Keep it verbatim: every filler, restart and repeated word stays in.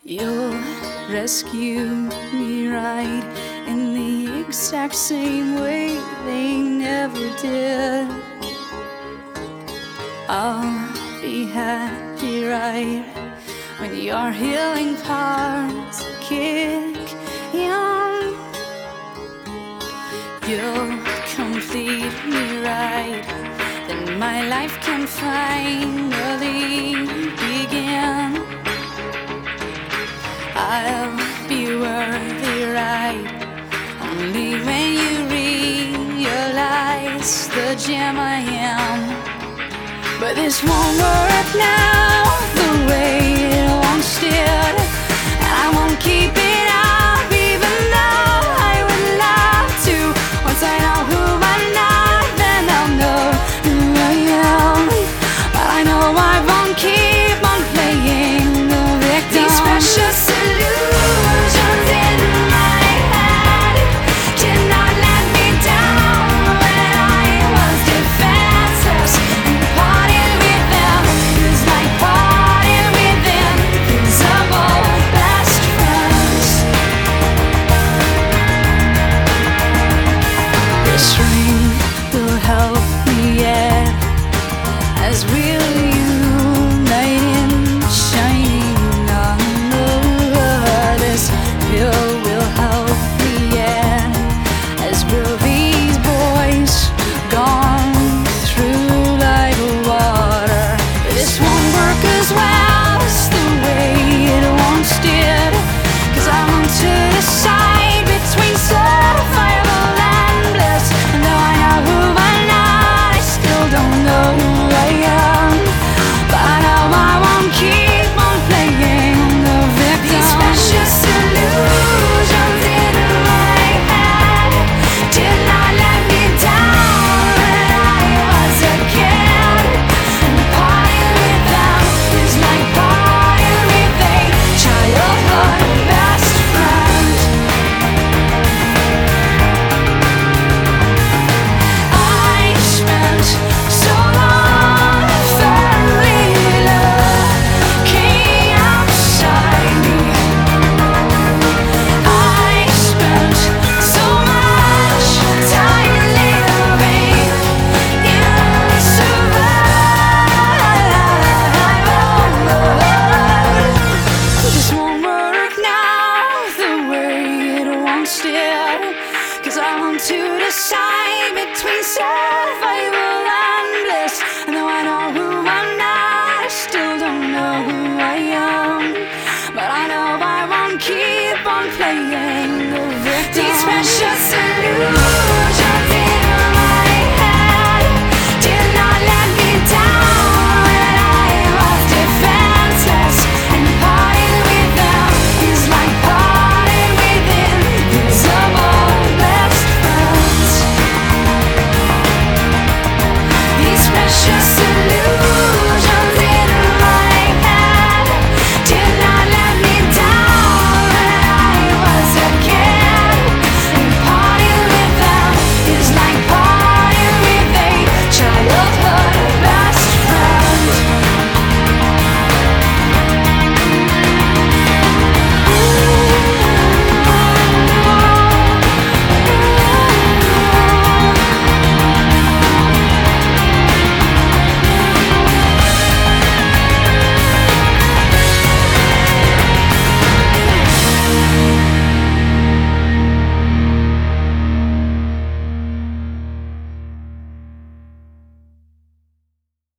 You'll rescue me right in the exact same way they never did. I'll be happy right when your healing parts kick in. You'll complete me right, then my life can finally begin. I'll be worthy right only when you realize the gem I am. But this won't work now the way it once did, and I won't keep it up even though I would love to. Once I know who I'm not, then I'll know who I am. But I know I won't keep on playing the victim. These precious illusions in my head did not let me down when I was defenseless. And parting with them is like parting with invisible best friends. This ring will help me yet, as we'll unite in shining on the earth. This pill will help me yet, as will these boys gone through like water. This won't work as well as the way it once did, 'cause I want to decide between survival and bliss. And though I know who I'm not, I still don't know who I am. But I know I won't keep on playing the victim. These precious illusions in my head did not let me down when I was a kid. And parting with them is like parting with a childhood best friend. I spent so long firmly looking outside me. I spent so much time living in survival mode. This won't work now the way it once did, 'cause I want to decide between survival